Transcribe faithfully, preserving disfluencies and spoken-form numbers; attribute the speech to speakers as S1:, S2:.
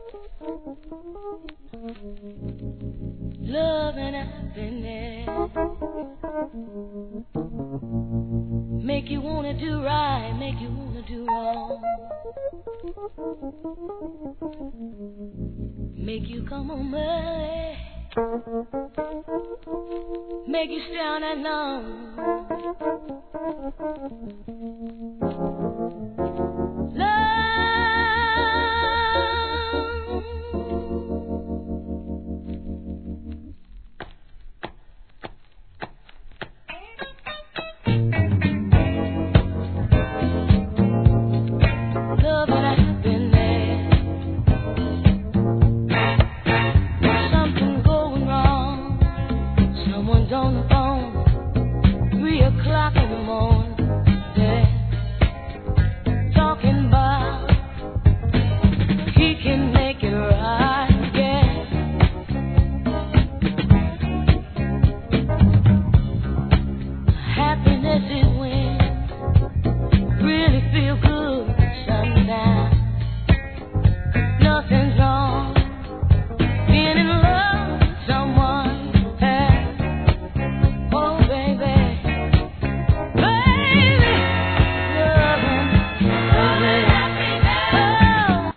S1: Love and happiness make you wanna do right, make you wanna do wrong, make you come home early, make you stay on that long.